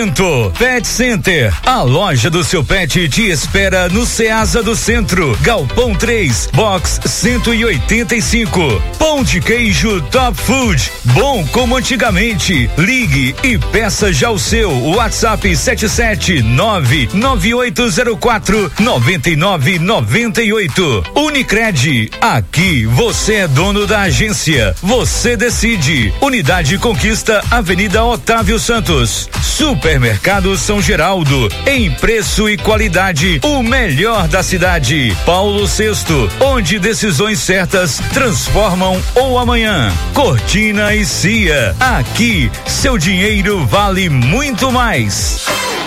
Pet Center, a loja do seu pet te espera no Ceasa do Centro, Galpão 3, Box 185. Pão de queijo Top Food, bom como antigamente. Ligue e peça já o seu. WhatsApp 77998049998. Unicred, aqui você é dono da agência, você decide. Unidade Conquista, Avenida Otávio Santos. Supermercado São Geraldo, em preço e qualidade, o melhor da cidade. Paulo VI, onde decisões certas transformam o amanhã. Cortina e Cia, aqui seu dinheiro vale muito mais.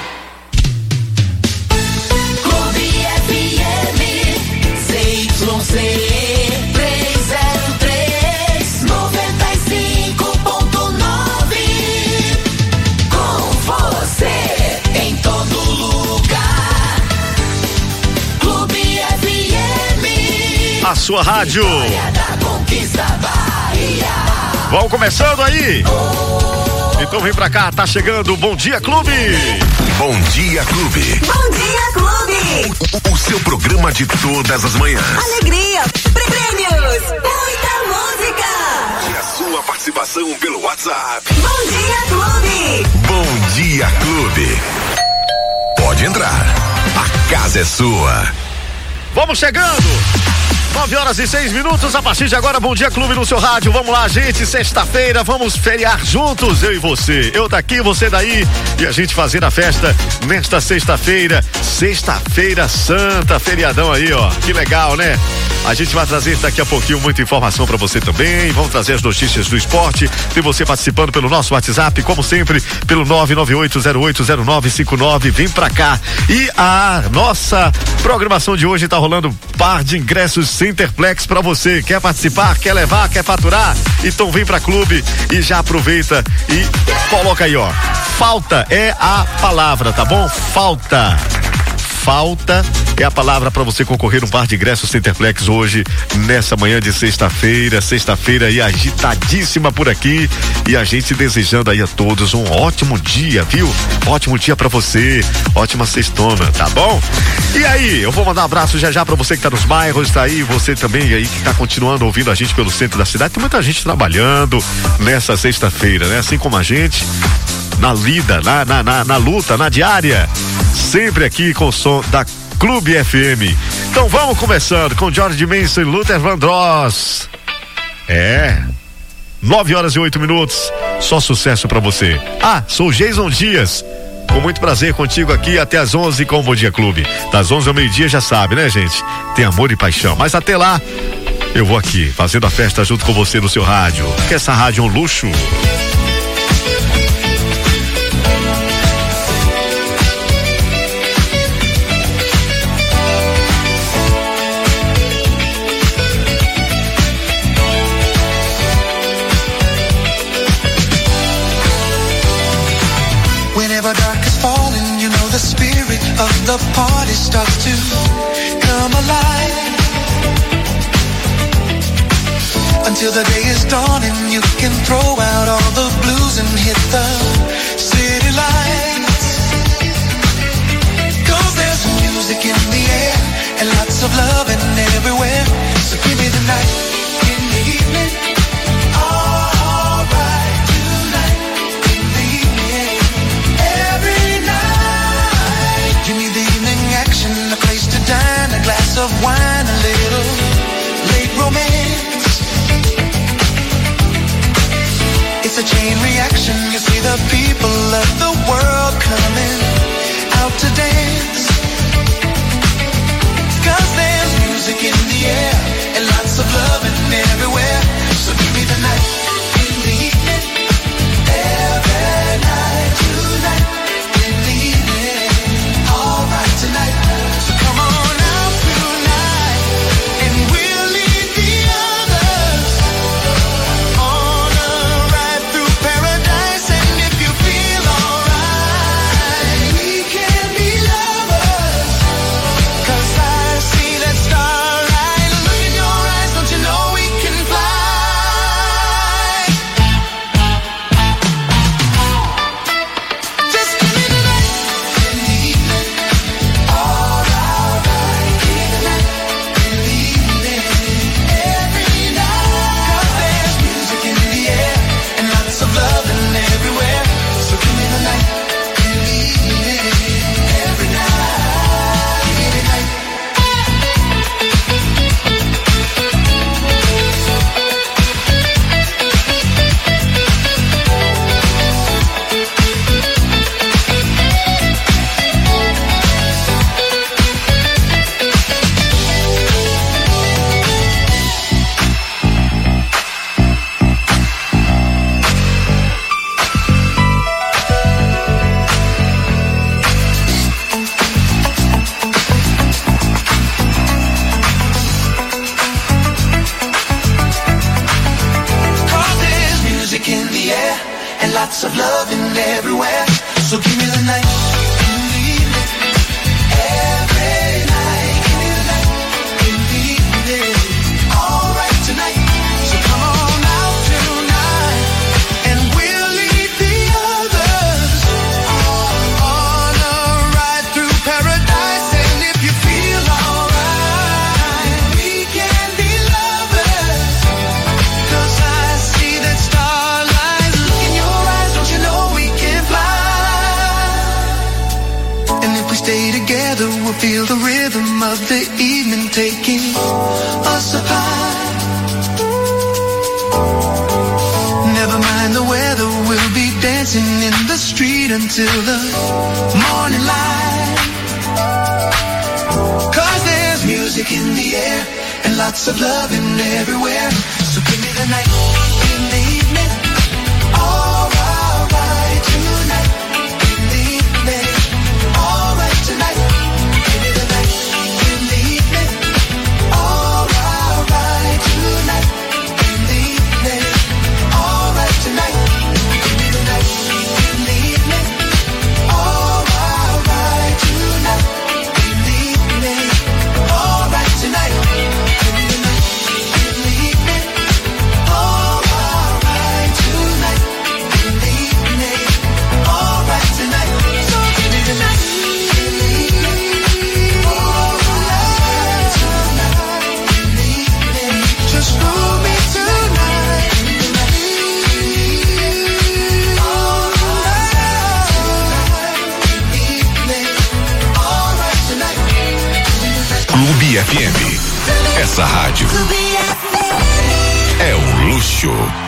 A sua rádio. Vamos começando aí. Então vem pra cá, tá chegando o Bom Dia Clube. Bom Dia Clube. Bom Dia Clube. O seu programa de todas as manhãs. Alegria, prêmios, muita música. E a sua participação pelo WhatsApp. Bom Dia Clube. Bom Dia Clube. Pode entrar. A casa é sua. Vamos chegando. 9h06, a partir de agora, Bom Dia Clube no seu rádio. Vamos lá, gente, sexta-feira, vamos feriar juntos, eu e você. Eu daqui, você daí, e a gente fazendo a festa nesta sexta-feira santa, feriadão aí, ó, que legal, né? A gente vai trazer daqui a pouquinho muita informação pra você também, vamos trazer as notícias do esporte, tem você participando pelo nosso WhatsApp, como sempre, pelo 998080959, vem pra cá. E a nossa programação de hoje tá rolando par de ingressos Centerplex pra você. Quer participar? Quer levar? Quer faturar? Então vem pra clube e já aproveita e coloca aí, ó. Falta é a palavra, tá bom? Falta é a palavra para você concorrer um par de ingressos Centerplex hoje, nessa manhã de sexta-feira aí agitadíssima por aqui, e a gente desejando aí a todos um ótimo dia, viu? Ótimo dia para você, ótima sextona, tá bom? E aí, eu vou mandar um abraço já para você que tá nos bairros, tá aí, você também aí que tá continuando ouvindo a gente pelo centro da cidade, tem muita gente trabalhando nessa sexta-feira, né? Assim como a gente, na lida, na luta, na diária, sempre aqui com o som da Clube FM. Então vamos começando com George Manson e Luther Vandross. 9h08, só sucesso pra você. Sou Jason Dias, com muito prazer contigo aqui até às 11 com o Bom Dia Clube. Das 11 ao meio-dia, já sabe, né, gente? Tem amor e paixão, mas até lá eu vou aqui fazendo a festa junto com você no seu rádio, porque essa rádio é um luxo. The spirit of the party starts to come alive, until the day is done and you can throw out all the blues and hit the city lights. 'Cause there's music in the air and lots of loving everywhere. So give me the night in the evening. A place to dine, a glass of wine, a little late romance. It's a chain reaction, you see the people of the world coming out to dance. 'Cause there's music in the air and lots of loving everywhere. So give me the night in the evening, every night tonight in the evening, all right tonight. Right through paradise, and if you feel alright, we stay together, we'll feel the rhythm of the evening taking us up high. Never mind the weather, we'll be dancing in the street until the morning light. 'Cause there's music in the air and lots of loving everywhere. So give me the night in the evening. Alright tonight in the evening. Alright tonight. Give me the night in the evening. Alright tonight in the evening. Alright tonight. Give me the night in the evening. Alright tonight in the evening. Alright tonight. Give me the night in the evening. Alright tonight in the evening. Alright tonight. So give me the night in the evening. Alright tonight in the evening. Just hold me tonight in the night. Alright tonight in the evening. Alright tonight. Clube FM. Essa rádio é um luxo.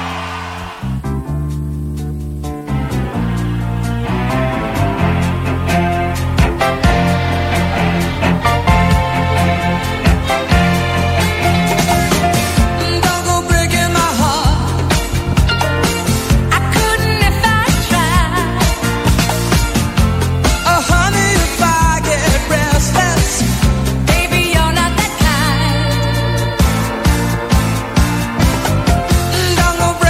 Don't go breaking my heart. I couldn't if I tried. Oh, honey, if I get restless, baby, you're not that kind. Don't go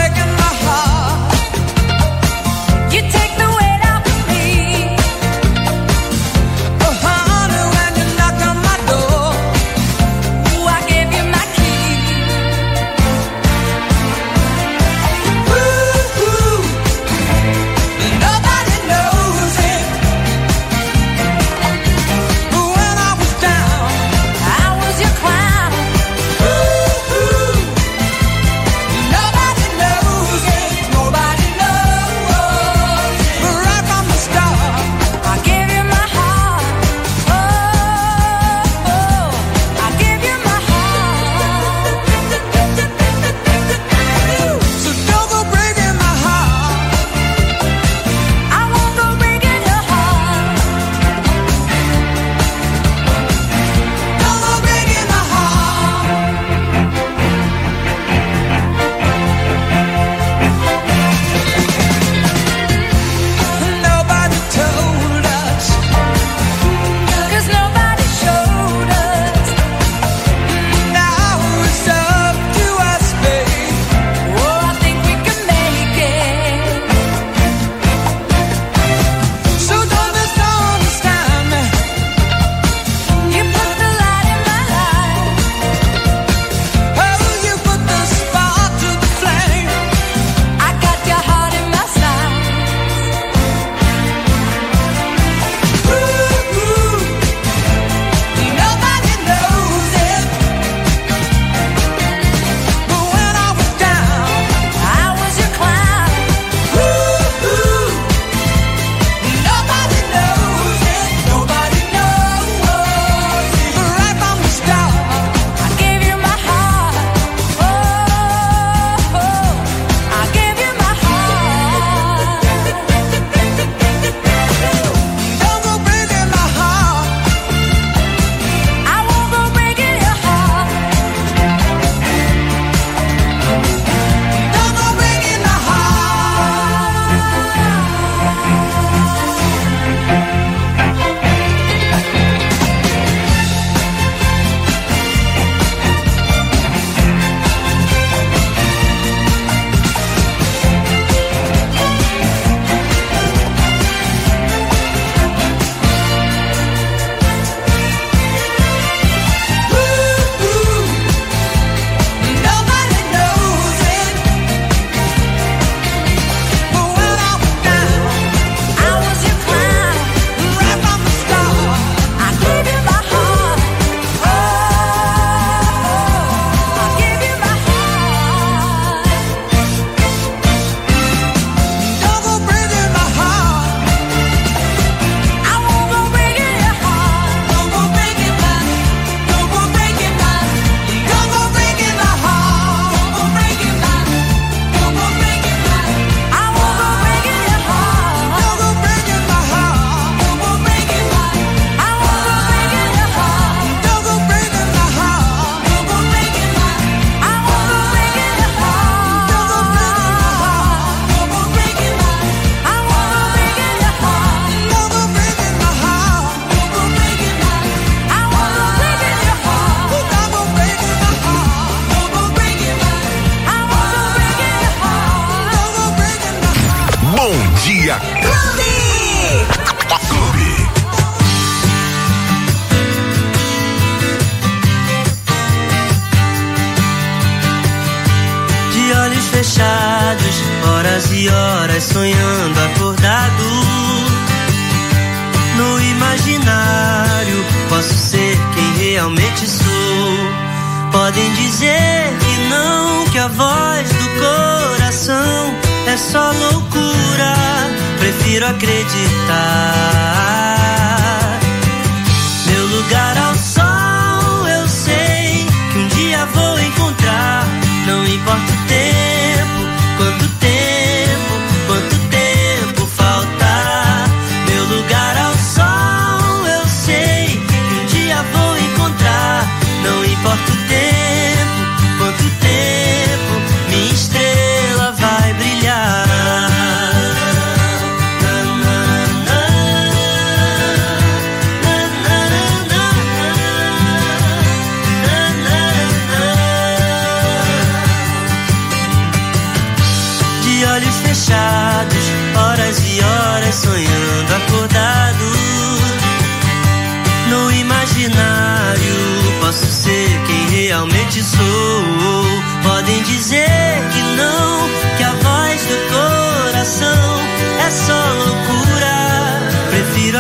horas sonhando acordado. No imaginário posso ser quem realmente sou. Podem dizer que não, que a voz do coração é só loucura. Prefiro acreditar. Meu lugar ao sol eu sei que um dia vou encontrar. Não importa o tempo, quanto tempo faltar. Meu lugar ao sol eu sei que um dia vou encontrar. Não importa o tempo, quanto tempo, minha estrela vai brilhar. De olhos fechados, horas e horas sonhando acordado. No imaginário posso ser quem realmente sou. Podem dizer que não, que a voz do coração é só loucura. Prefiro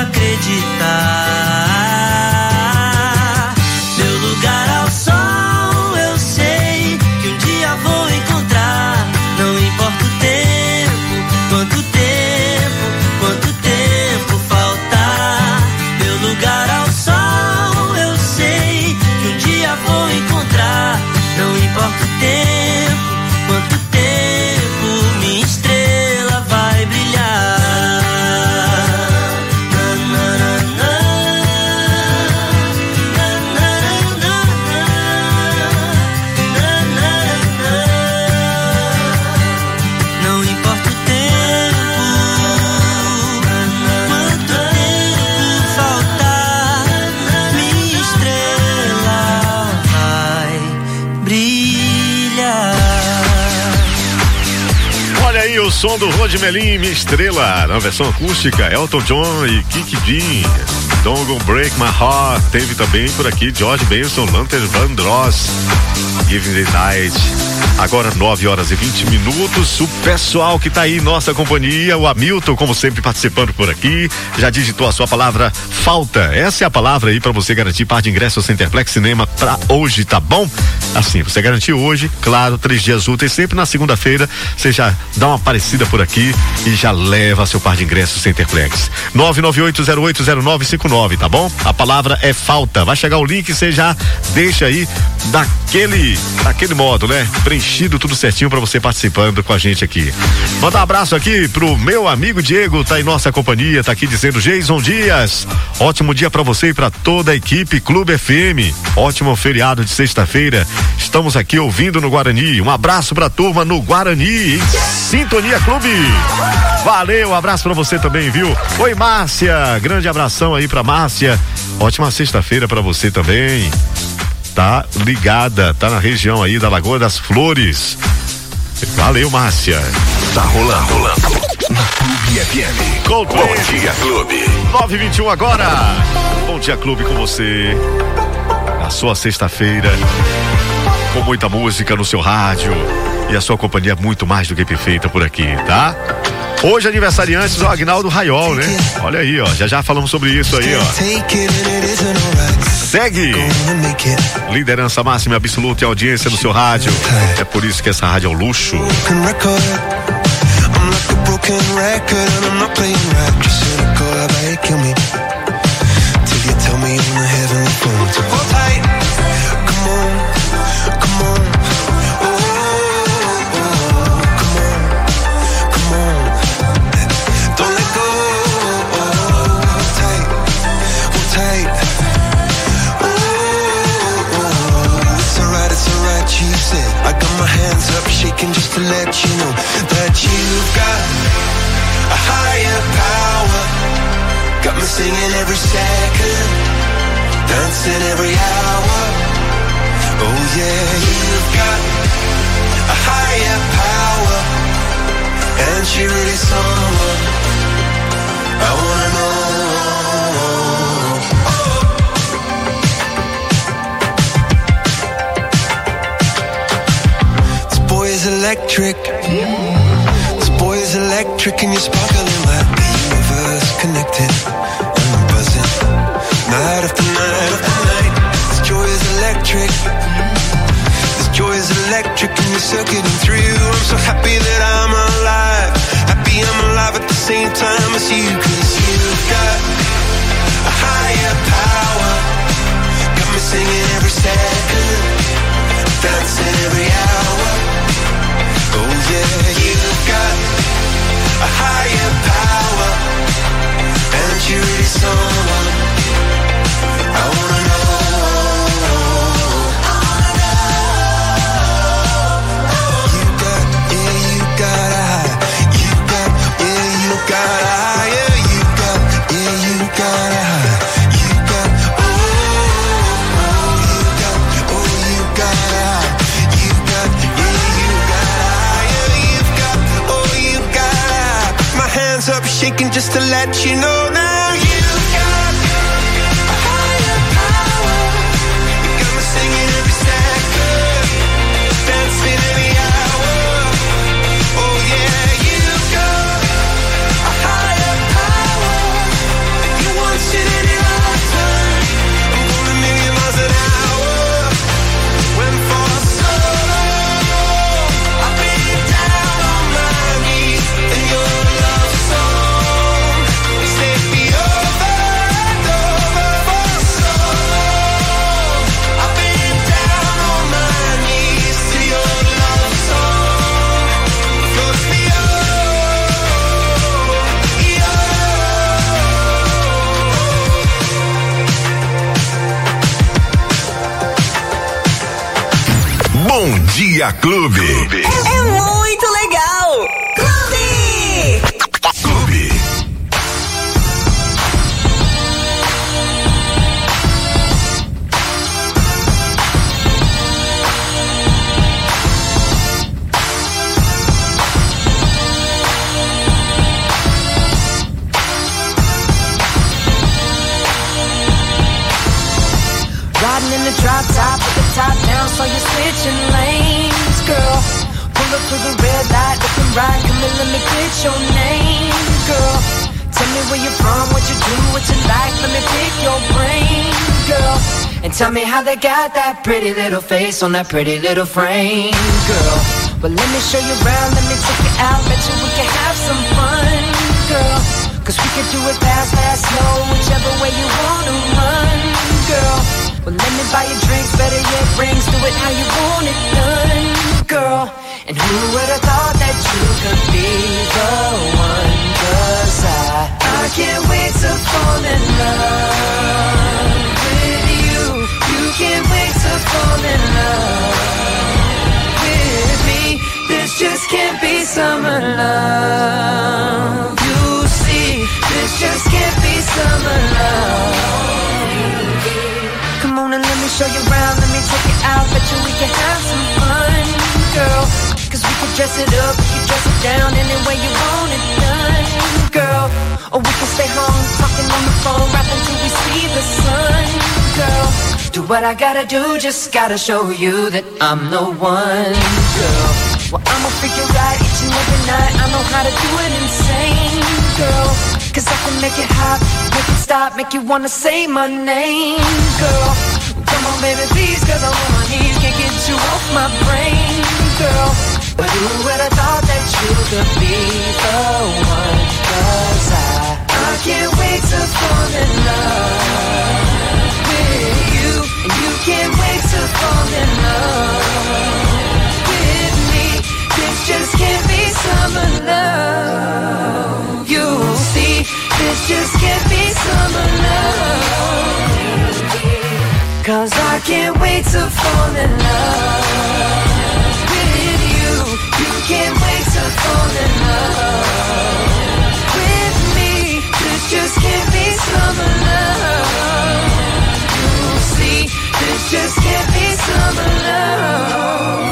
acreditar. Meu lugar ao sol eu sei que um dia vou encontrar. Não importa o tempo, quanto tempo faltar. Meu lugar ao sol eu sei que um dia vou encontrar. Não importa o tempo, quanto tempo, minha estrela vai brilhar. Não importa o tempo, quanto tempo faltar, minha estrela vai brilhar. Olha aí o som do Rod Melim, Minha Estrela, na versão acústica, Elton John e Kiki Jean. Don't Go Break My Heart. Teve também por aqui George Benson, Luther Vandross, Giving the Night. Agora 9h20. O pessoal que tá aí, nossa companhia, o Hamilton, como sempre, participando por aqui, já digitou a sua palavra falta. Essa é a palavra aí pra você garantir par de ingresso ao Centerplex Cinema pra hoje, tá bom? Assim, você garantiu hoje, claro, 3 dias úteis, sempre na segunda-feira, você já dá uma aparecida por aqui e já leva seu par de ingressos Centerplex. 998080959, tá bom? A palavra é falta. Vai chegar o link, você já deixa aí daquele modo, né? Preenchido tudo certinho pra você participando com a gente aqui. Manda um abraço aqui pro meu amigo Diego, tá em nossa companhia, tá aqui dizendo: Jason Dias, ótimo dia pra você e pra toda a equipe Clube FM. Ótimo feriado de sexta-feira. Estamos aqui ouvindo no Guarani. Um abraço pra turma no Guarani, em Sintonia Clube. Valeu, um abraço pra você também, viu? Oi, Márcia, grande abração aí pra Márcia. Ótima sexta-feira pra você também. Tá ligada, tá na região aí da Lagoa das Flores. Valeu, Márcia. Tá rolando na Clube FM. Coldplay. Bom dia, Clube. 9h21 agora. Bom dia, Clube, com você. Na sua sexta-feira, com muita música no seu rádio. E a sua companhia é muito mais do que perfeita por aqui, tá? Hoje aniversariantes o Agnaldo Raiol, né? Olha aí, ó, já falamos sobre isso aí, ó. Segue! Liderança máxima absoluta e audiência do seu rádio. É por isso que essa rádio é um luxo. I got my hands up shaking just to let you know that you've got a higher power. Got me singing every second, dancing every hour. Oh yeah, you've got a higher power, and she really someone I wanna know. Electric. This boy is electric. electric and you're sparkling like the universe connected. And I'm buzzing, night after night after night. This joy is electric. This joy is electric and you're circuiting through. I'm so happy that I'm alive. Happy I'm alive at the same time as you. 'Cause you've got a higher power. Got me singing every second, dancing every hour. Oh yeah, you've got a higher power. And you're really someone I wanna know. You got a high. You got a high. Yeah, you got a high. You got, you got a high. You got my hands up shaking just to let you know now. You've got a higher power. You got me singing every second, dancing every hour. Oh yeah, you've got a higher power. You want it in your lifetime. I'm going a million miles an hour. Went for so long, I've been down on my knees in your love song. It's taken me over and over for so long. I've been down on my knees to your love song. Floats me Bom Dia Clube. É muito legal. Clube. Clube. Riding in the drop top with the top down, so you're switching lanes, girl. Pull up to the red light, looking right, come and let me get your name, girl. Tell me where you're from, what you do, what you like, let me pick your brain, girl. And tell me how they got that pretty little face on that pretty little frame, girl. Well, let me show you around, let me take you out, bet you we can have some fun, girl. 'Cause we could do it fast, fast, slow, whichever way you wanna run, girl. Well, let me buy you drinks, better yet rings, do it how you want it done, girl. And who would have thought that you could be the one? 'Cause I can't wait to fall in love with you. You can't wait to fall in love with me. This just can't be summer love. You see, this just can't be summer love. Come on and let me show you around, let me take you out, bet you we can have some fun, girl. 'Cause we can dress it up, we can dress it down, any way you want it done, girl. Or we can stay home, talking on the phone, right until we see the sun, girl. Do what I gotta do, just gotta show you that I'm the one, girl. Well, I'ma figure out each and every night, I know how to do it insane, girl. 'Cause I can make it hot, make it stop, make you wanna say my name, girl. Come on baby please, 'cause I'm on my knees, can't get you off my brain, girl. But who would have thought that you could be the one? 'Cause I can't wait to fall in love with you. And you can't wait to fall in love with me. This just can't be summer love. You'll see, this just can't be summer love. 'Cause I can't wait to fall in love with you. You can't wait to fall in love with me. This just can't be summer love. You'll see, this just can't be summer love.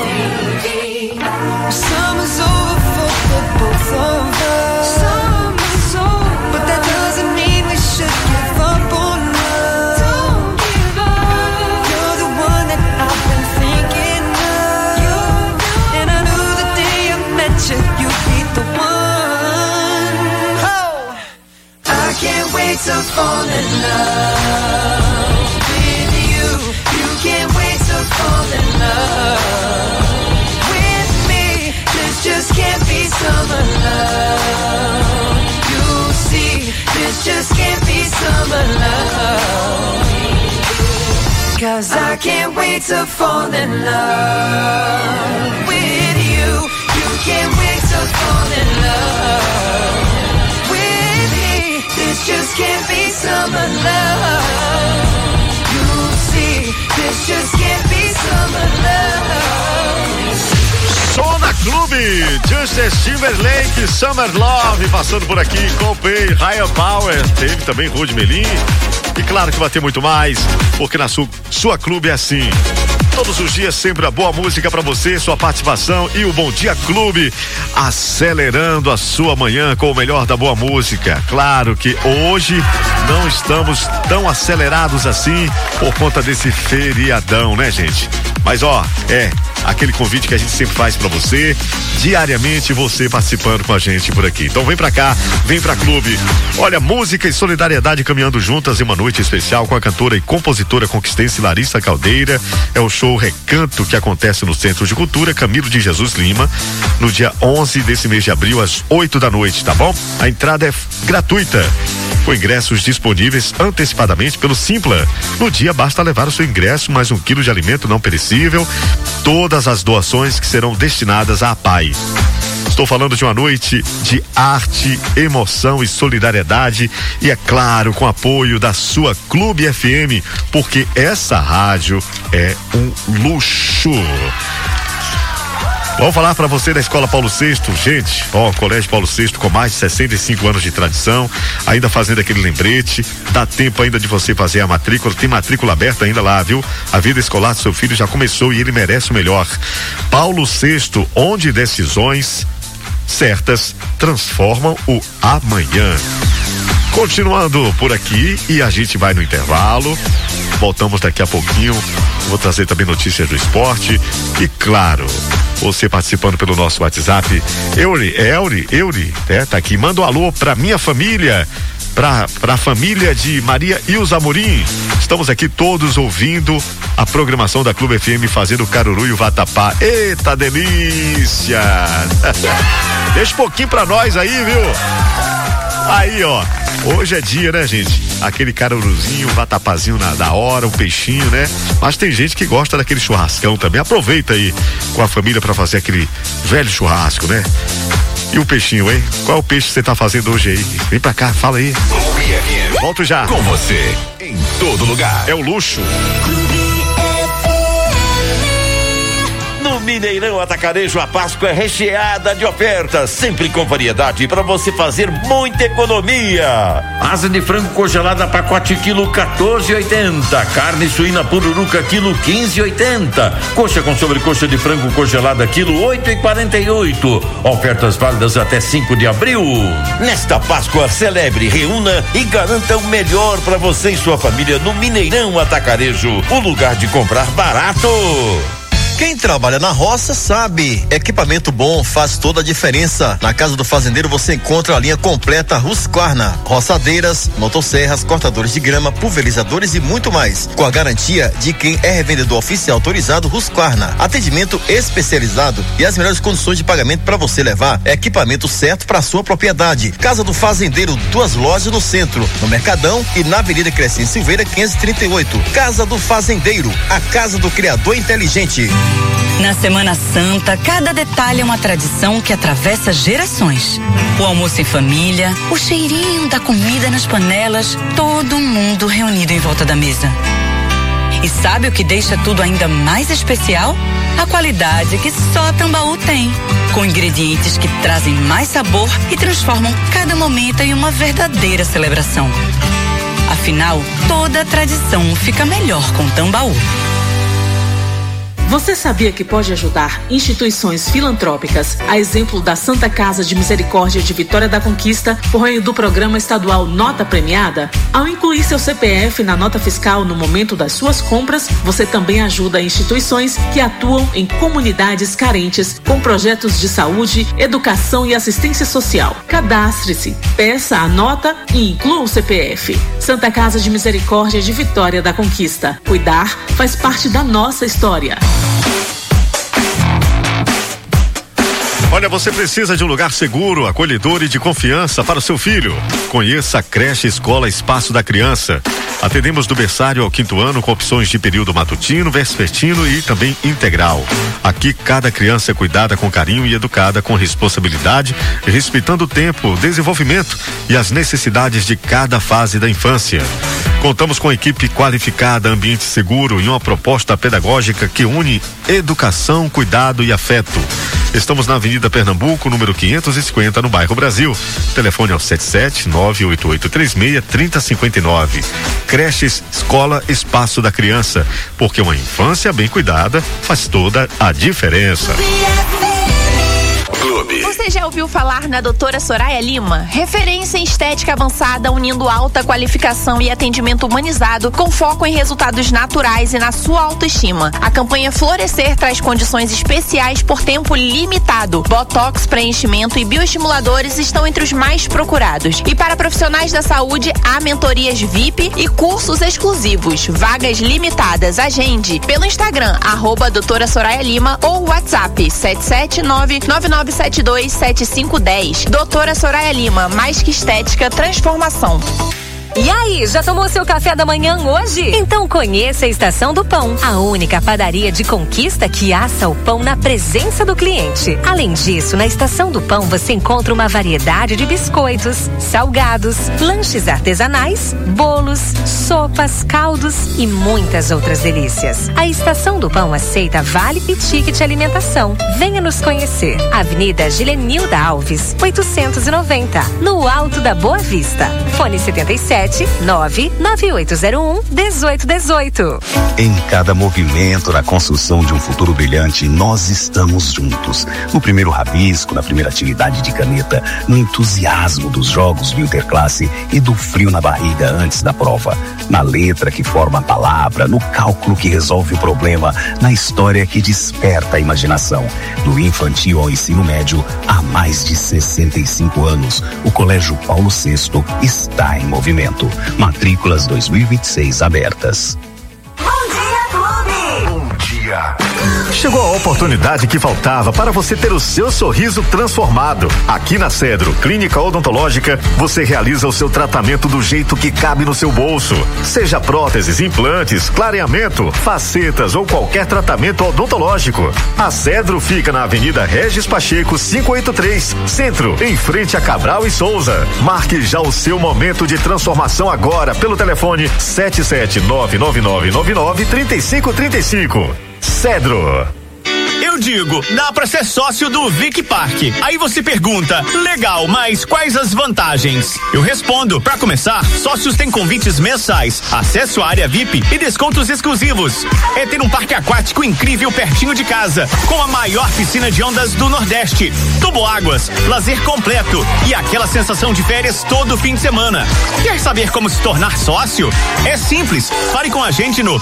Summer's over for the both of us. Summer's over, but that doesn't mean we should give up on love. Don't give up. You're the one that I've been thinking of. And I knew the day I met you, you'd be the one. to fall in love with you. You can't wait to fall in love with me. This just can't be summer love. You see, this just can't be summer love. 'Cause I can't wait to fall in love with you. You can't wait to fall in love with me. This just can't be summer love. You see, this just can't be summer love. Sona Clube, Justin Timberlake, Summer Love, passando por aqui, Coldplay, Higher Power, teve também Rude Melim. E claro que vai ter muito mais, porque na sua clube é assim. Todos os dias sempre a boa música pra você, sua participação e o Bom Dia Clube, acelerando a sua manhã com o melhor da boa música. Claro que hoje não estamos tão acelerados assim por conta desse feriadão, né, gente? Mas ó, aquele convite que a gente sempre faz pra você, diariamente você participando com a gente por aqui. Então vem pra cá, vem pra Clube. Olha, música e solidariedade caminhando juntas em uma noite especial com a cantora e compositora conquistense Larissa Caldeira. É o show Recanto que acontece no Centro de Cultura Camilo de Jesus Lima, no dia 11 desse mês de abril, às 8 da noite, tá bom? A entrada é gratuita, com ingressos disponíveis antecipadamente pelo Simpla. No dia basta levar o seu ingresso, mais 1 quilo de alimento não perecível, todas as doações que serão destinadas à PAI. Estou falando de uma noite de arte, emoção e solidariedade e, é claro, com apoio da sua Clube FM, porque essa rádio é um luxo. Vamos falar para você da Escola Paulo VI, gente, Colégio Paulo VI com mais de 65 anos de tradição, ainda fazendo aquele lembrete, dá tempo ainda de você fazer a matrícula, tem matrícula aberta ainda lá, viu? A vida escolar do seu filho já começou e ele merece o melhor. Paulo VI, onde decisões certas transformam o amanhã. Continuando por aqui e a gente vai no intervalo, voltamos daqui a pouquinho, vou trazer também notícias do esporte e, claro, você participando pelo nosso WhatsApp. Euri, tá aqui, manda um alô pra minha família, pra família de Maria Ilza Amorim. Estamos aqui todos ouvindo a programação da Clube FM, fazendo Caruru e o Vatapá. Eita delícia! Deixa um pouquinho pra nós aí, viu? Aí, ó, hoje é dia, né, gente? Aquele caruruzinho, vatapazinho da hora, um peixinho, né? Mas tem gente que gosta daquele churrascão também. Aproveita aí com a família pra fazer aquele velho churrasco, né? E o peixinho, hein? Qual é o peixe que você tá fazendo hoje aí? Vem pra cá, fala aí. Volto já. Com você, em todo lugar. É o luxo. No Mineirão Atacarejo, a Páscoa é recheada de ofertas, sempre com variedade para você fazer muita economia. Asa de frango congelada pacote quilo 14,80. Carne suína pururuca quilo 15,80. Coxa com sobrecoxa de frango congelada quilo 8,48. Ofertas válidas até 5 de abril. Nesta Páscoa, celebre, reúna e garanta o melhor para você e sua família no Mineirão Atacarejo, o lugar de comprar barato. Quem trabalha na roça sabe, equipamento bom faz toda a diferença. Na Casa do Fazendeiro você encontra a linha completa Husqvarna, roçadeiras, motosserras, cortadores de grama, pulverizadores e muito mais, com a garantia de quem é revendedor oficial autorizado Husqvarna. Atendimento especializado e as melhores condições de pagamento para você levar equipamento certo para sua propriedade. Casa do Fazendeiro, 2 lojas no centro, no Mercadão e na Avenida Crescente Silveira 538. Casa do Fazendeiro, a casa do criador inteligente. Na Semana Santa, cada detalhe é uma tradição que atravessa gerações. O almoço em família, o cheirinho da comida nas panelas, todo mundo reunido em volta da mesa. E sabe o que deixa tudo ainda mais especial? A qualidade que só Tambaú tem, com ingredientes que trazem mais sabor e transformam cada momento em uma verdadeira celebração. Afinal, toda tradição fica melhor com Tambaú. Você sabia que pode ajudar instituições filantrópicas, a exemplo da Santa Casa de Misericórdia de Vitória da Conquista, por meio do programa estadual Nota Premiada? Ao incluir seu CPF na nota fiscal no momento das suas compras, você também ajuda instituições que atuam em comunidades carentes com projetos de saúde, educação e assistência social. Cadastre-se, peça a nota e inclua o CPF. Santa Casa de Misericórdia de Vitória da Conquista. Cuidar faz parte da nossa história. Olha, você precisa de um lugar seguro, acolhedor e de confiança para o seu filho. Conheça a creche Escola Espaço da Criança. Atendemos do berçário ao 5º ano com opções de período matutino, vespertino e também integral. Aqui cada criança é cuidada com carinho e educada com responsabilidade, respeitando o tempo, o desenvolvimento e as necessidades de cada fase da infância. Contamos com equipe qualificada, ambiente seguro e uma proposta pedagógica que une educação, cuidado e afeto. Estamos na Avenida Pernambuco, número 550, no bairro Brasil. Telefone ao 77-98836-3059. Creches Escola Espaço da Criança, porque uma infância bem cuidada faz toda a diferença. Você já ouviu falar na doutora Soraya Lima? Referência em estética avançada, unindo alta qualificação e atendimento humanizado com foco em resultados naturais e na sua autoestima. A campanha Florescer traz condições especiais por tempo limitado. Botox, preenchimento e bioestimuladores estão entre os mais procurados. E para profissionais da saúde, há mentorias VIP e cursos exclusivos. Vagas limitadas. Agende pelo Instagram, @doutora Soraya Lima ou WhatsApp 77999727510. Doutora Soraya Lima, mais que estética, transformação. E aí, já tomou seu café da manhã hoje? Então conheça a Estação do Pão, a única padaria de Conquista que assa o pão na presença do cliente. Além disso, na Estação do Pão você encontra uma variedade de biscoitos, salgados, lanches artesanais, bolos, sopas, caldos e muitas outras delícias. A Estação do Pão aceita vale e ticket alimentação. Venha nos conhecer. Avenida Gilenilda Alves, 890, no Alto da Boa Vista. Fone 77-99801-1818. Em cada movimento na construção de um futuro brilhante, nós estamos juntos. No primeiro rabisco, na primeira atividade de caneta, no entusiasmo dos jogos do Interclasse e do frio na barriga antes da prova. Na letra que forma a palavra, no cálculo que resolve o problema, na história que desperta a imaginação. Do infantil ao ensino médio, há mais de 65 anos, o Colégio Paulo VI está em movimento. Matrículas 2026 abertas. Chegou a oportunidade que faltava para você ter o seu sorriso transformado. Aqui na Cedro Clínica Odontológica, você realiza o seu tratamento do jeito que cabe no seu bolso. Seja próteses, implantes, clareamento, facetas ou qualquer tratamento odontológico. A Cedro fica na Avenida Regis Pacheco, 583, Centro, em frente a Cabral e Souza. Marque já o seu momento de transformação agora pelo telefone 77999993535. Cedro. Eu digo, dá pra ser sócio do Vic Park. Aí você pergunta, legal, mas quais as vantagens? Eu respondo, pra começar, sócios têm convites mensais, acesso à área VIP e descontos exclusivos. É ter um parque aquático incrível pertinho de casa, com a maior piscina de ondas do Nordeste, toboáguas, lazer completo e aquela sensação de férias todo fim de semana. Quer saber como se tornar sócio? É simples, fale com a gente no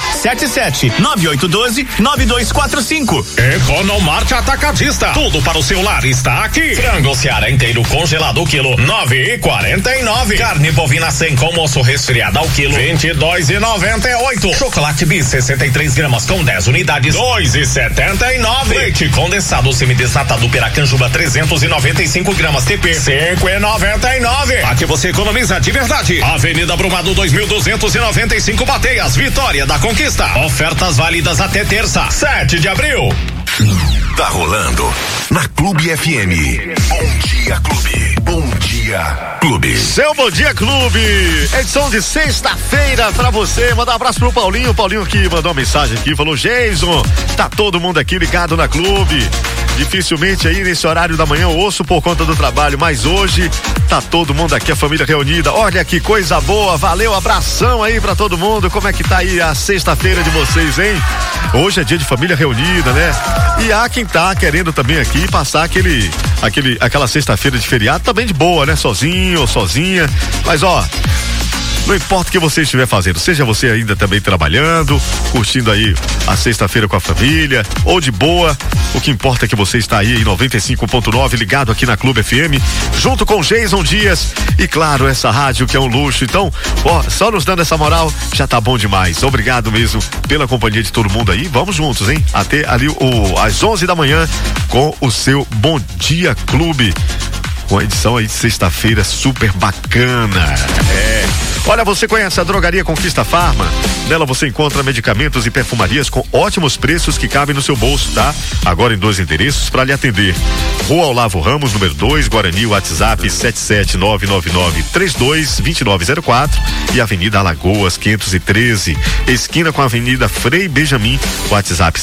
77-9812-9245. Economart Atacadista. Tudo para o seu lar está aqui. Frango Seara inteiro congelado quilo 9,49. Carne bovina sem com osso resfriada ao quilo 22,98. Chocolate Bis 63 gramas com 10 unidades 2,79. Leite condensado semidesnatado Piracanjuba 395 gramas TP 5,99. Aqui você economiza de verdade. Avenida Brumado 2295 Bateias, Vitória da Conquista. Ofertas válidas até terça, 7 de abril. Tá rolando na Clube FM. Bom dia, Clube. Bom dia, Clube. Seu Bom Dia Clube, edição de sexta-feira pra você. Mandar um abraço pro Paulinho. O Paulinho que mandou uma mensagem aqui, falou: Jason, tá todo mundo aqui ligado na Clube. Dificilmente aí nesse horário da manhã eu ouço por conta do trabalho, mas hoje tá todo mundo aqui, a família reunida. Olha que coisa boa, valeu, abração aí pra todo mundo. Como é que tá aí a sexta-feira de vocês, hein? Hoje é dia de família reunida, né? E há quem tá querendo também aqui passar aquela sexta-feira de feriado também de boa, né? Sozinho ou sozinha. Mas ó, não importa o que você estiver fazendo, seja você ainda também trabalhando, curtindo aí a sexta-feira com a família, ou de boa, o que importa é que você está aí em 95.9, ligado aqui na Clube FM, junto com Jason Dias e claro, essa rádio que é um luxo. Então, ó, só nos dando essa moral, já tá bom demais. Obrigado mesmo pela companhia de todo mundo aí, vamos juntos, hein? Até ali às 11 da manhã com o seu Bom Dia Clube, com a edição aí de sexta-feira super bacana. Olha, você conhece a Drogaria Conquista Farma? Nela você encontra medicamentos e perfumarias com ótimos preços que cabem no seu bolso, tá? Agora em 2 endereços para lhe atender. Rua Olavo Ramos, número 2, Guarani, WhatsApp 77999322904 e Avenida Alagoas 513, esquina com a Avenida Frei Benjamin, WhatsApp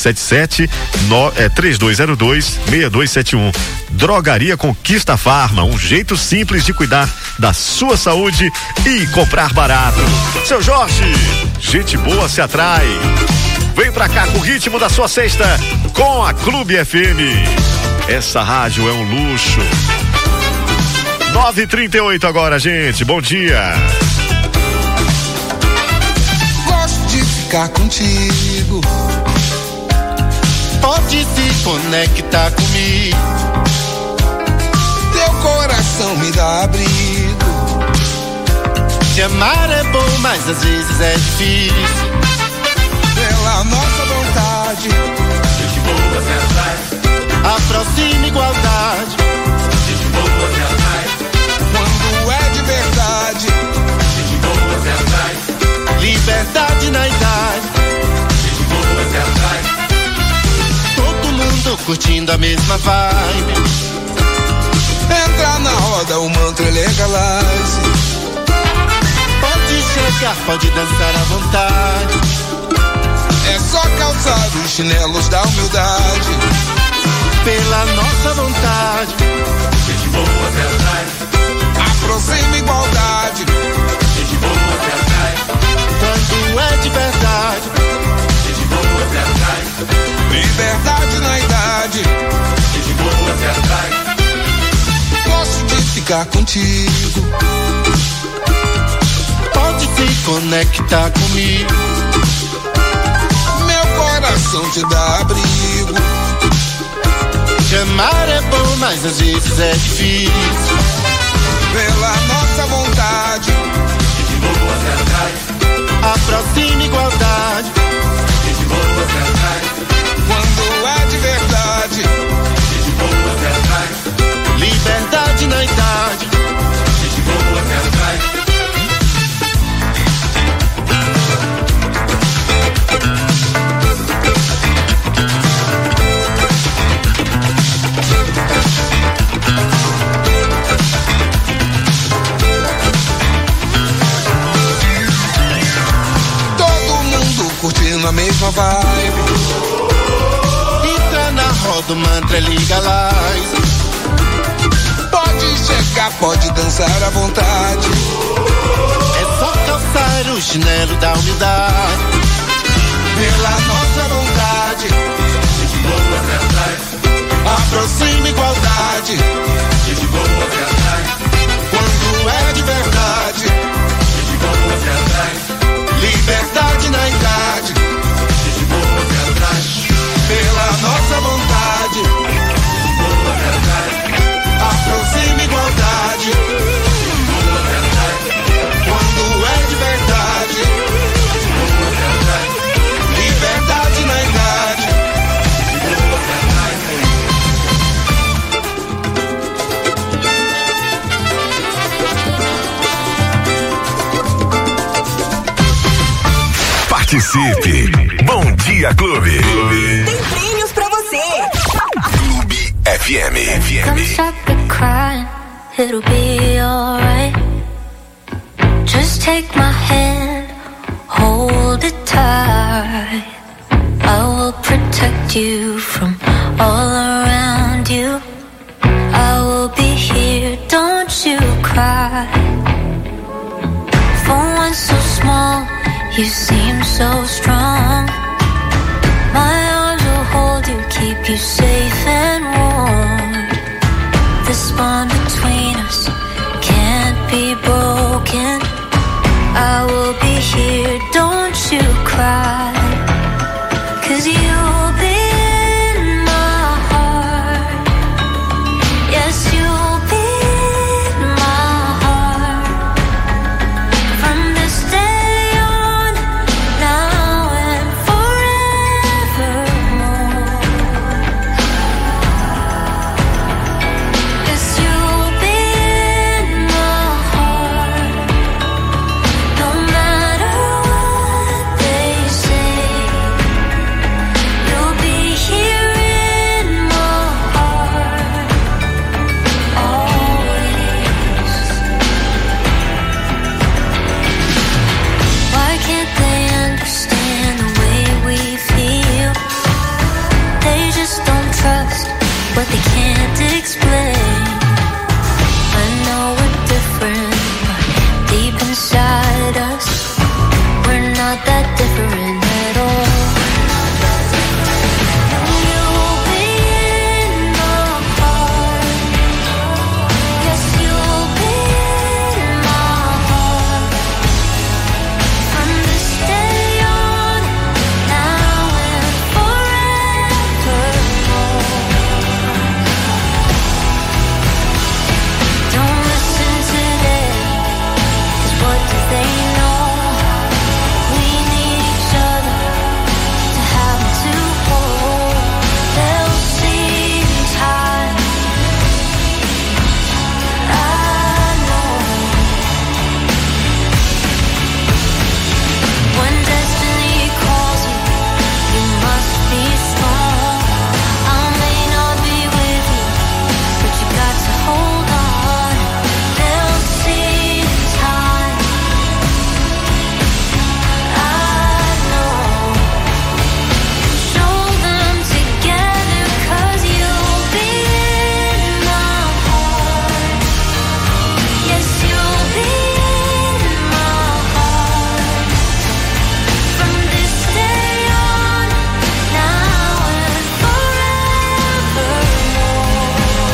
3202-6271. Drogaria Conquista Farma, um jeito simples de cuidar da sua saúde e comprar barato. Seu Jorge, gente boa se atrai. Vem pra cá com o ritmo da sua sexta com a Clube FM. Essa rádio é um luxo. 9h38 agora, gente. Bom dia. Gosto de ficar contigo. Pode se conectar comigo. Teu coração me dá abrigo. Te amar é bom, mas às vezes é difícil. Pela nossa vontade, gente boa se atrai. Aproxima igualdade, gente boa se atrai. Quando é de verdade, gente boa se atrai. Liberdade na idade, gente boa se atrai. Todo mundo curtindo a mesma vibe. Entra na roda, o mantra é legalize. Pode chegar, pode dançar à vontade. É só calçar os chinelos da humildade. Pela nossa vontade, gente boa se atrai. Aproxima igualdade, gente boa se atrai. Quando é de verdade, gente boa se atrai. Liberdade na idade, gente boa se atrai. Gosto de ficar contigo. Pode se conectar comigo. Meu coração te dá abrigo. Te amar é bom, mas às vezes é difícil. Pela nossa vontade, gente boa se atrai. Aproxima igualdade, gente boa se atrai. Quando é de verdade, gente boa se atrai. Liberdade na idade, gente boa se atrai. Todo mundo curtindo a mesma vibe. Entra na roda, o mantra é legalize. Pode chegar, pode dançar à vontade. É só calçar o chinelo da humildade. Pela nossa vontade, gente boa se atrai. Aproxima igualdade, gente boa se atrai. Quando é de verdade, gente boa se atrai. Liberdade na idade, gente boa se atrai. Pela nossa vontade, gente boa se atrai. Aproxima igualdade, gente boa se atrai. Quando é de verdade, gente boa se atrai. Liberdade na idade, gente boa se atrai. Participe. Bom Dia Clube. Tem prêmios pra você. Clube FM. Come stop the crying, it'll be alright. Just take my hand, hold it tight. I will protect you from all around. You seem so strong. My arms will hold you, keep you safe and warm. This bond between us can't be broken. I will be here, don't you cry. 'Cause you'll be in my heart. Yes, you'll be in my heart. From this day on, now and forevermore. Yes, you'll be in my heart. No matter what they say, you'll be here in my heart, always. Why can't they understand the way we feel? They just don't trust what they can't explain. I know we're different, but deep inside us, we're not that different at all. You'll be in my heart. Yes, you'll be in my heart. From this day on, now and forevermore. Don't listen to them, 'cause what do they know? We need each other to have and to hold. They'll see in time. I know. When destiny calls you, you must be strong. I may not be with you, but you got to hold on. They'll see in time. I know. Show them together, 'cause you'll be in my heart. Yes, you'll be in my heart. From this day on, now and forevermore.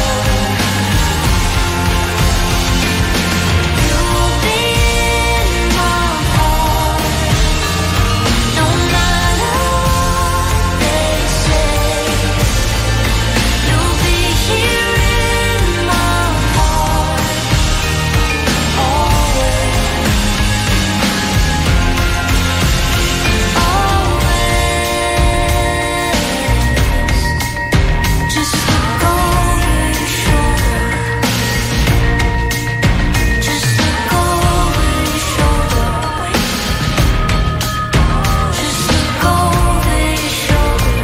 You'll be in my heart. No matter what they say, you'll be here in my heart, always. Just look over your shoulder. Just look over your shoulder. Just look over your shoulder.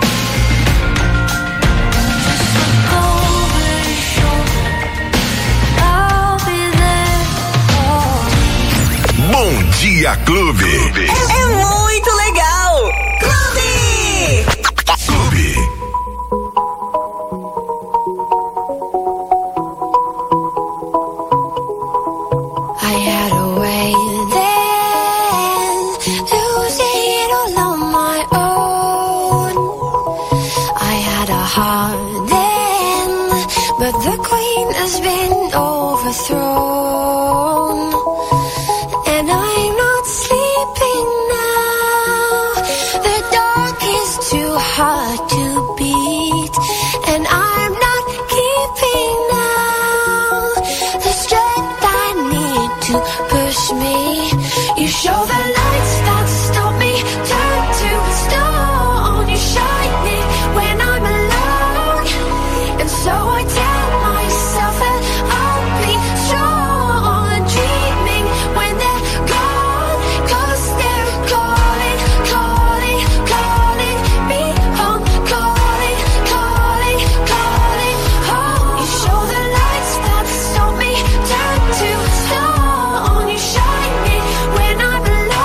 Just look over your shoulder. I'll be there always. Bom Dia Clube. É muito legal! Clube! Clube. I had a way then, losing it all on my own. I had a heart then, but the queen has been overthrown. And I'm not sleeping now. The dark is too hard to beat, and I'm not keeping now the strength I need to push me. You show the lights that stop me, turn to stone. You're shining when I'm alone, and so I tell myself that I'll be strong and dreaming when they're gone, 'cause they're calling, calling, calling me home, calling, calling, calling home. You show the lights that stop me, turn to stone. You're shining when I'm alone.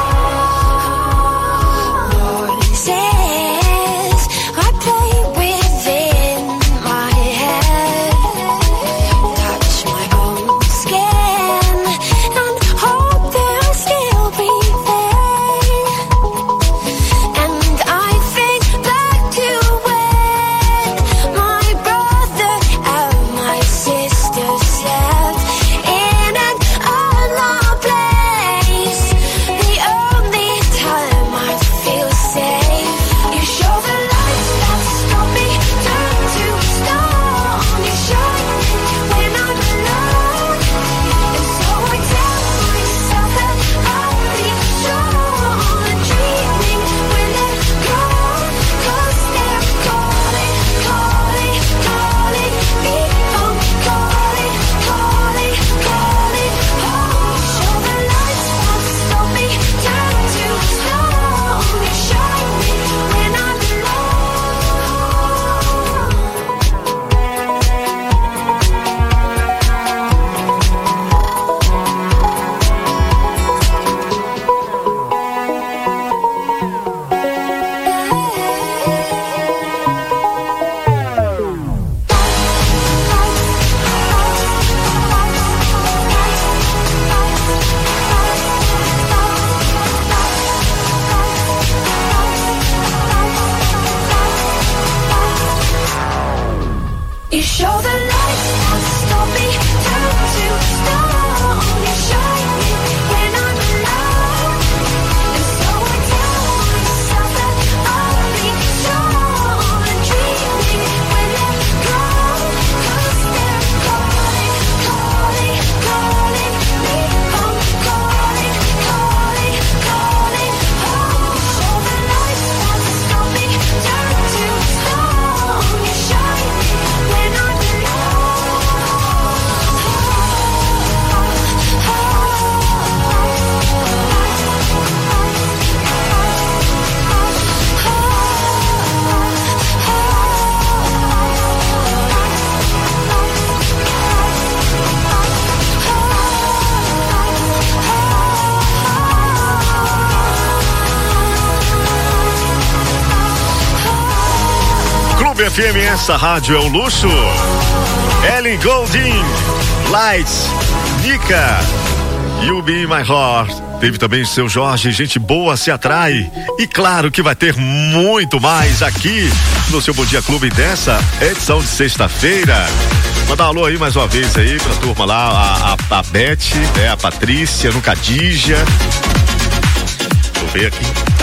Clube FM, essa rádio é um luxo. Ellen Goulding, Lights, Nika, You Be My Heart. Teve também seu Jorge, Gente Boa Se Atrai. E claro que vai ter muito mais aqui no seu Bom Dia Clube dessa edição de sexta-feira. Mandar um alô aí mais uma vez aí pra turma lá, a Beth, a Patrícia, no Cadija. Deixa eu ver aqui.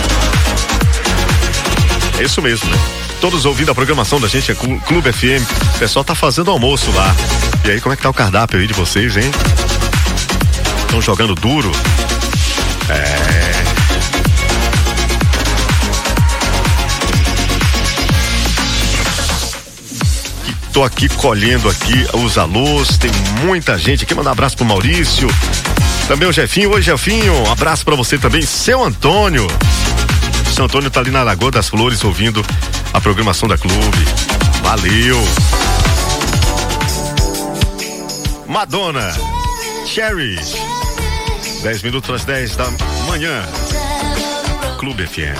É isso mesmo, né? Todos ouvindo a programação da gente, é Clube FM. O pessoal tá fazendo almoço lá. E aí, como é que tá o cardápio aí de vocês, hein? Estão jogando duro? Tô aqui colhendo aqui os alôs, tem muita gente aqui. Mandar um abraço pro Maurício, também o Jefinho. Oi, Jefinho, um abraço pra você também. Seu Antônio tá ali na Lagoa das Flores ouvindo a programação da Clube. Valeu. Madonna, Cherry, 10 minutos às 10 da manhã, Clube FM.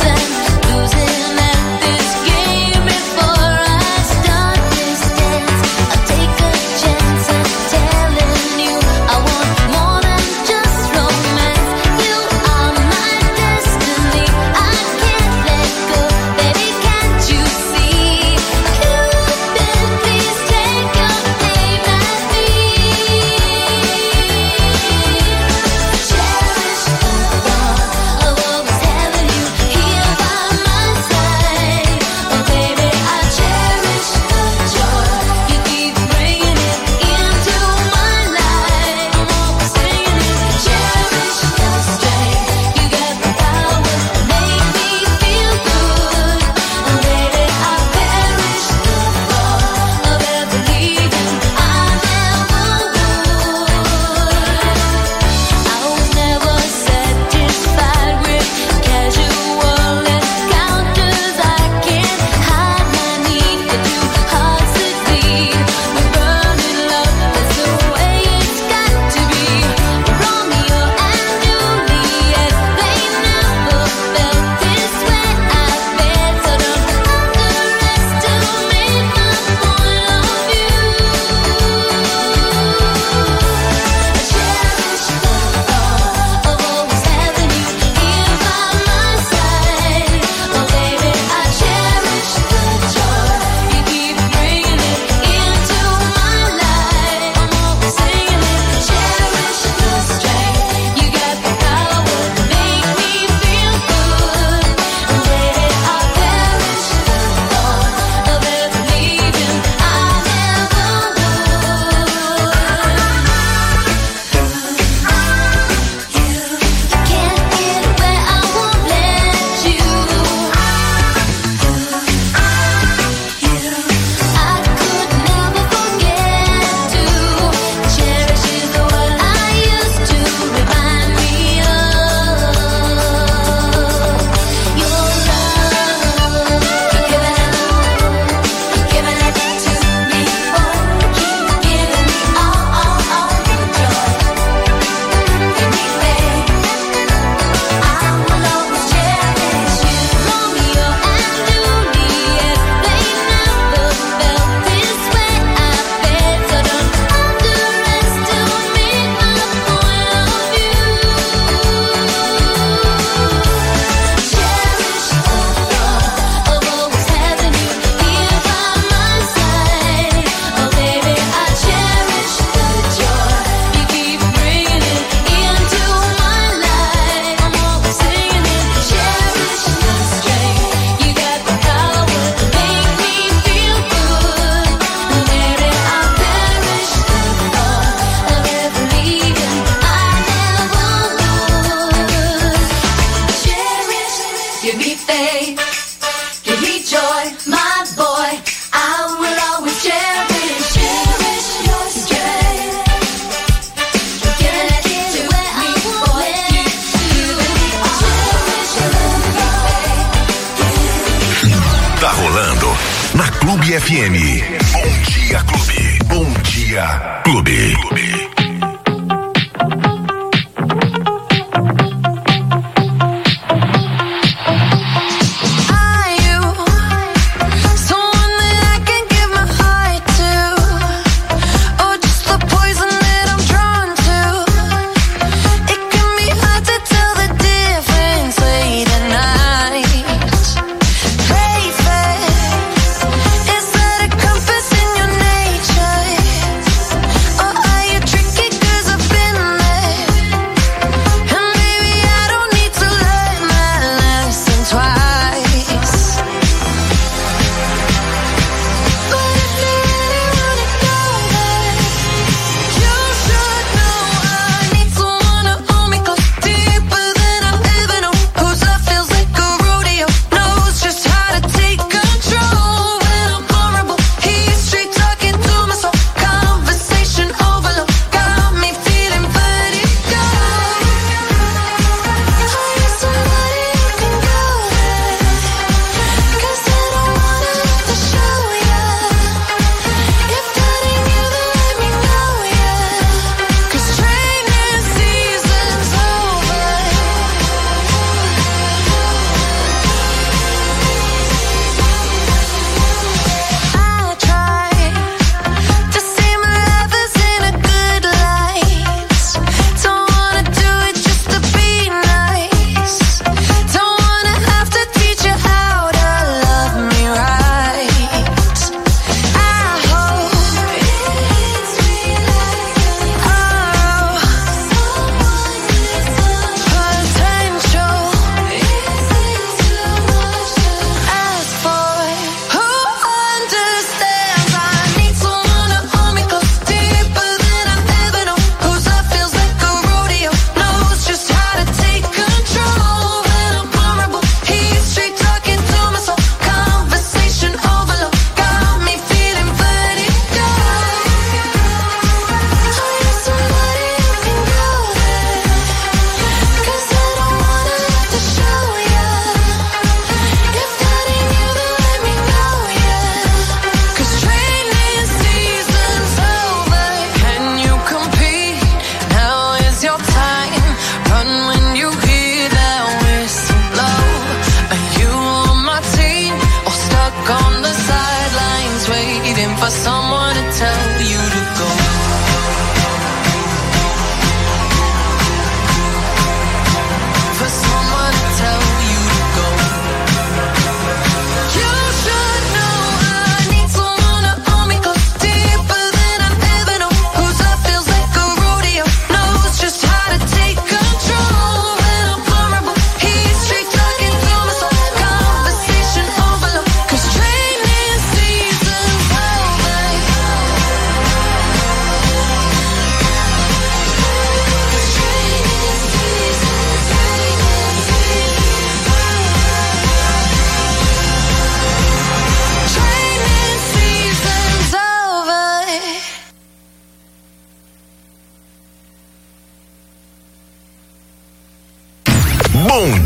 na Clube FM. Bom Dia Clube. Bom Dia Clube. Are you someone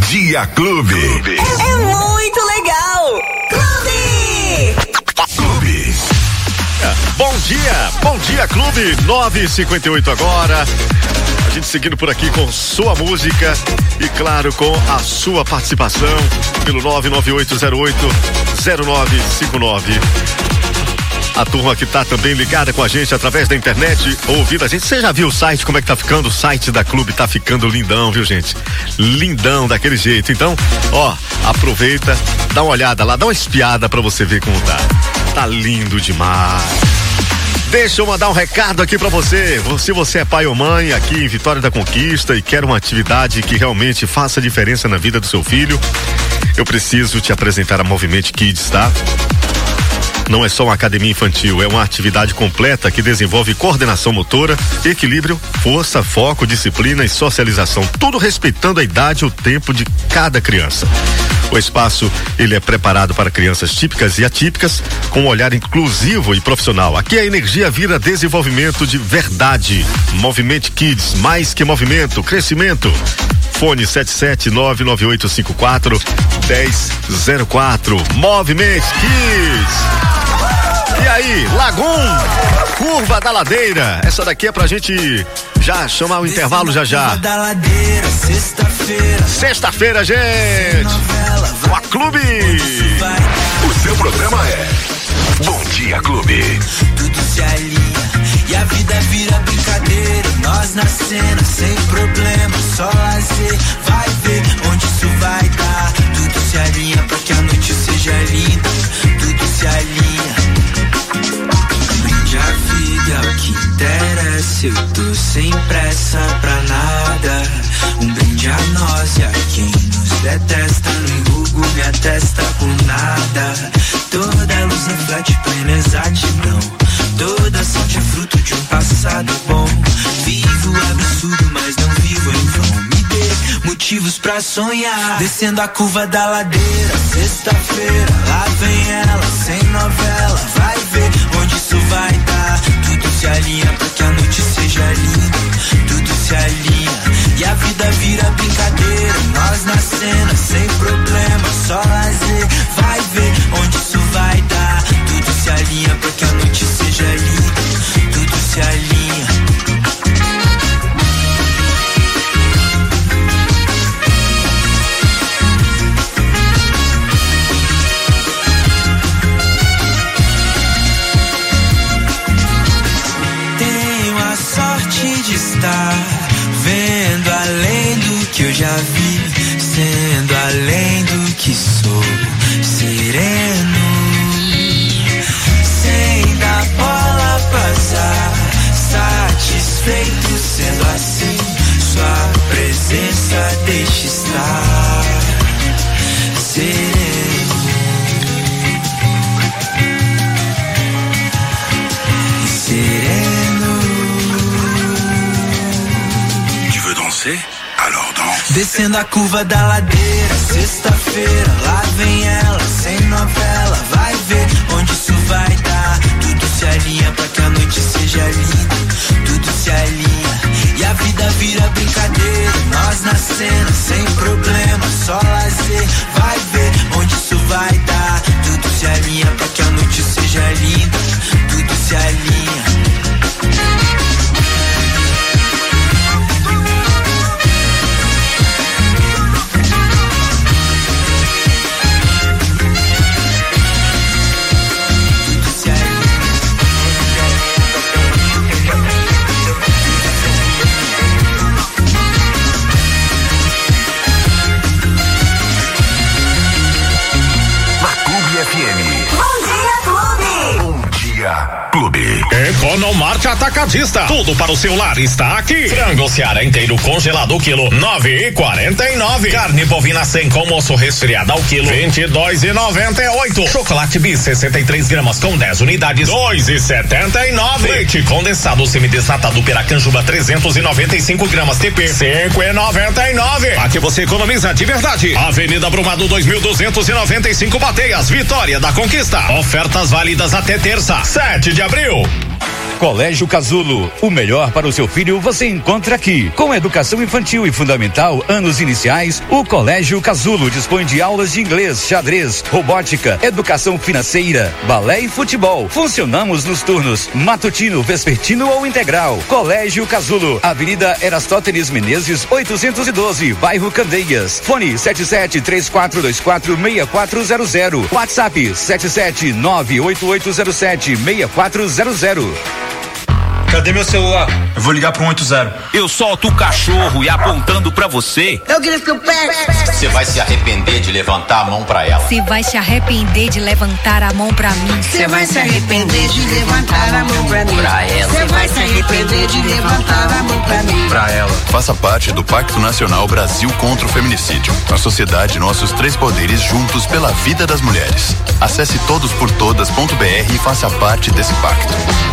Dia Clube. É muito legal. Clube. Bom dia, Clube. 9h58 agora. A gente seguindo por aqui com sua música e, claro, com a sua participação pelo 998080959. A turma que tá também ligada com a gente através da internet, ouvindo a gente. Você já viu o site, como é que tá ficando? O site da Clube tá ficando lindão, viu, gente? Lindão, daquele jeito. Então, ó, aproveita, dá uma olhada lá, dá uma espiada pra você ver como tá. Tá lindo demais. Deixa eu mandar um recado aqui pra você. Se você é pai ou mãe aqui em Vitória da Conquista e quer uma atividade que realmente faça diferença na vida do seu filho, eu preciso te apresentar a Movimento Kids, tá? Não é só uma academia infantil, é uma atividade completa que desenvolve coordenação motora, equilíbrio, força, foco, disciplina e socialização, tudo respeitando a idade e o tempo de cada criança. O espaço, ele é preparado para crianças típicas e atípicas, com um olhar inclusivo e profissional. Aqui a energia vira desenvolvimento de verdade. Movimento Kids, mais que movimento, crescimento. Fone 77998541004. Movimento Kids. E aí, Lagum, Curva da Ladeira. Essa daqui é pra gente já chamar o intervalo já. Sexta-feira, gente. Com a Clube. O seu programa é Bom Dia Clube. Tudo se alinha e a vida vira brincadeira. Nós na cena, sem problema, só lazer. Vai ver onde isso vai dar. Tudo se alinha pra que a noite seja linda. Tudo se alinha. Brinde a vida, é o que interessa. Eu tô sem pressa pra nada. Um brinde a nós e a quem nos detesta. Não enrugo minha testa com nada. Toda luz reflete plena exatidão. Toda sorte é fruto de um passado bom. Vivo absurdo, mas não vivo em vão. Me dê motivos pra sonhar. Descendo a curva da ladeira, sexta-feira, lá vem ela, sem novela. Vai ver onde isso vai dar. Tudo se alinha pra que a noite seja linda. Tudo se alinha e a vida vira brincadeira. Nós na cena, sem problema, só lazer. Vai ver onde isso vai dar. Tudo se alinha pra que a noite seja linda. Tudo se alinha. Tenho a sorte de estar vendo além do que eu já vi, sendo além do que sou, sereno, sem dar bola pra azar, satisfeito sendo assim, sua presença deixa estar sereno. Sereno. Tu veux danser? Alors danse. Descendo a curva da ladeira, sexta-feira, lá vem ela, sem novela. Vai ver onde isso vai dar. Tudo se alinha pra que a noite seja linda. Tudo se alinha e a vida vira brincadeira. Nós na cena, sem problema, só lazer. Vai ver onde isso vai dar. Tudo se alinha pra que a noite seja linda. Tudo se alinha. Clube. Economarte Atacadista. Tudo para o seu lar está aqui. Frango Seara inteiro congelado o quilo 9,49. Carne bovina sem com osso resfriada ao quilo 22,98. Chocolate Bis 63 gramas com 10 unidades 2,79. Leite condensado semidesnatado Piracanjuba 395 gramas TP 5,99. Aqui você economiza de verdade. Avenida Brumado 2295 Bateias, Vitória da Conquista. Ofertas válidas até terça, 7 de abril. Colégio Casulo, o melhor para o seu filho você encontra aqui. Com educação infantil e fundamental, anos iniciais, o Colégio Casulo dispõe de aulas de inglês, xadrez, robótica, educação financeira, balé e futebol. Funcionamos nos turnos matutino, vespertino ou integral. Colégio Casulo, Avenida Erastótenes Menezes, 812, bairro Candeias. Fone 7734246400. WhatsApp 77988076400. Cadê meu celular? Eu vou ligar pro 180. Eu solto o cachorro e apontando pra você. Eu queria que eu pego. Você vai se arrepender de levantar a mão pra ela. Você vai se arrepender de levantar a mão pra mim. Você vai se arrepender de levantar a mão pra mim. Pra ela. Você vai se arrepender de levantar a mão pra mim. Pra ela. Faça parte do Pacto Nacional Brasil contra o Feminicídio. A sociedade, nossos três poderes juntos pela vida das mulheres. Acesse todosportodas.br e faça parte desse pacto.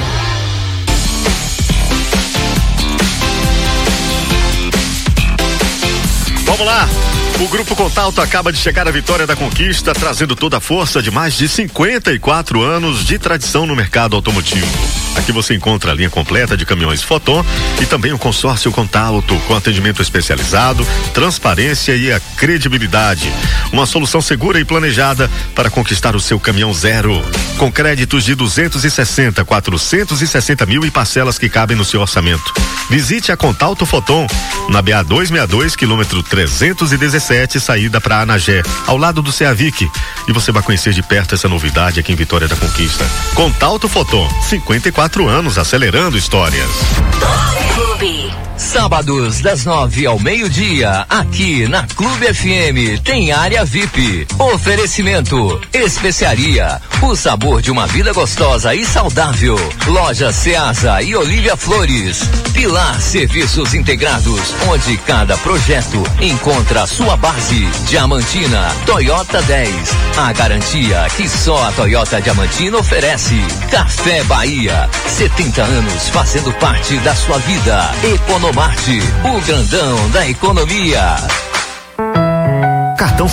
Vamos lá, o Grupo Contalto acaba de chegar à vitória da conquista, trazendo toda a força de mais de 54 anos de tradição no mercado automotivo. Aqui você encontra a linha completa de caminhões Foton e também o consórcio Contalto, com atendimento especializado, transparência e a credibilidade. Uma solução segura e planejada para conquistar o seu caminhão zero, com créditos de 260, 460 mil e parcelas que cabem no seu orçamento. Visite a Contalto Foton na BA 262, quilômetro 317, saída para Anagé, ao lado do Ceavic. E você vai conhecer de perto essa novidade aqui em Vitória da Conquista. Contalto Foton, 54 anos acelerando histórias. Clube. Sábados das 9 ao meio-dia, aqui na Clube FM, tem área VIP. Oferecimento: Especiaria, o sabor de uma vida gostosa e saudável. Loja Ceasa e Olívia Flores. Pilar Serviços Integrados, onde cada projeto encontra a sua base. Diamantina, Toyota 10, a garantia que só a Toyota Diamantina oferece. Café Bahia, 70 anos fazendo parte da sua vida. Economarte, o grandão da economia. Cartão